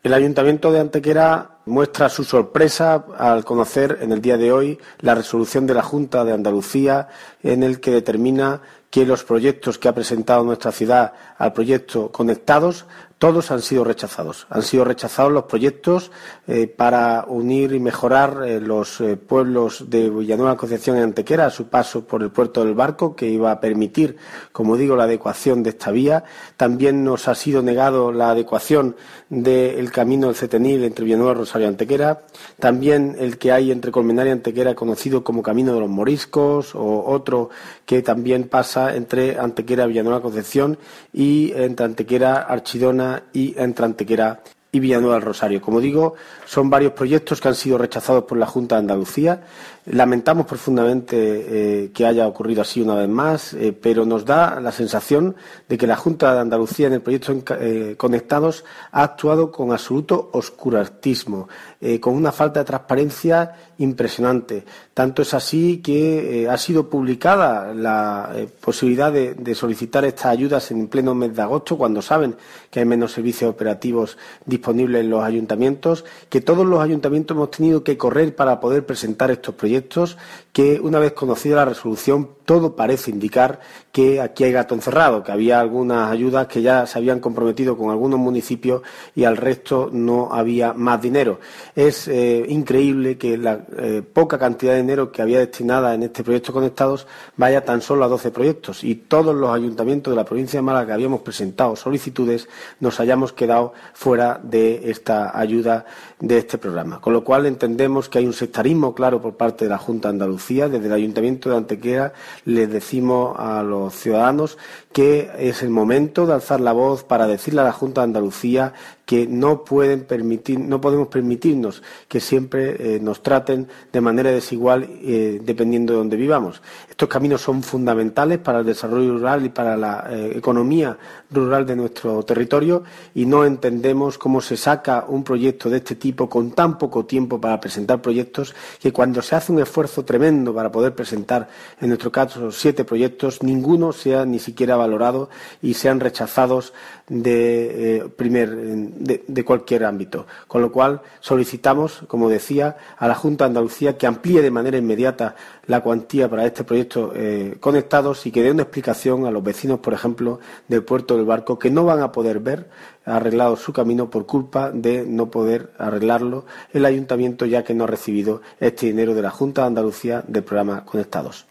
El Ayuntamiento de Antequera muestra su sorpresa al conocer en el día de hoy la resolución de la Junta de Andalucía en el que determina que los proyectos que ha presentado nuestra ciudad al proyecto Conectados, todos han sido rechazados. Han sido rechazados los proyectos para unir y mejorar los pueblos de Villanueva Concepción y Antequera a su paso por el puerto del Barco, que iba a permitir, como digo, la adecuación de esta vía. También nos ha sido negado la adecuación del camino del Cetenil entre Villanueva, Rosario y Antequera. También el que hay entre Colmenar y Antequera, conocido como Camino de los Moriscos, o otro que también pasa entre Antequera, Villanueva Concepción y entre Antequera, Archidona y entre Antequera y Villanueva del Rosario. Como digo, son varios proyectos que han sido rechazados por la Junta de Andalucía. Lamentamos profundamente que haya ocurrido así una vez más, pero nos da la sensación de que la Junta de Andalucía en el proyecto Conectados ha actuado con absoluto oscurantismo, con una falta de transparencia impresionante. Tanto es así que ha sido publicada la posibilidad de solicitar estas ayudas en pleno mes de agosto, cuando saben que hay menos servicios operativos disponibles en los ayuntamientos, que todos los ayuntamientos hemos tenido que correr para poder presentar estos proyectos, que una vez conocida la resolución todo parece indicar que aquí hay gato encerrado, que había algunas ayudas que ya se habían comprometido con algunos municipios y al resto no había más dinero. Es increíble que la poca cantidad de dinero que había destinada en este proyecto Conectados vaya tan solo a 12 proyectos y todos los ayuntamientos de la provincia de Málaga que habíamos presentado solicitudes nos hayamos quedado fuera de esta ayuda de este programa. Con lo cual entendemos que hay un sectarismo claro por parte de la Junta de Andalucía. Desde el Ayuntamiento de Antequera les decimos a los ciudadanos que es el momento de alzar la voz para decirle a la Junta de Andalucía que no podemos permitirnos que siempre nos traten de manera desigual dependiendo de donde vivamos. Estos caminos son fundamentales para el desarrollo rural y para la economía rural de nuestro territorio y no entendemos cómo se saca un proyecto de este tipo con tan poco tiempo para presentar proyectos, que cuando se hace un esfuerzo tremendo para poder presentar, en nuestro caso, 7 proyectos, ninguno sea ni siquiera valorado y sean rechazados de cualquier ámbito. Con lo cual solicitamos, como decía, a la Junta de Andalucía que amplíe de manera inmediata la cuantía para este proyecto Conectados y que dé una explicación a los vecinos, por ejemplo, del puerto del Barco, que no van a poder ver arreglado su camino por culpa de no poder arreglarlo el Ayuntamiento, ya que no ha recibido este dinero de la Junta de Andalucía del programa Conectados.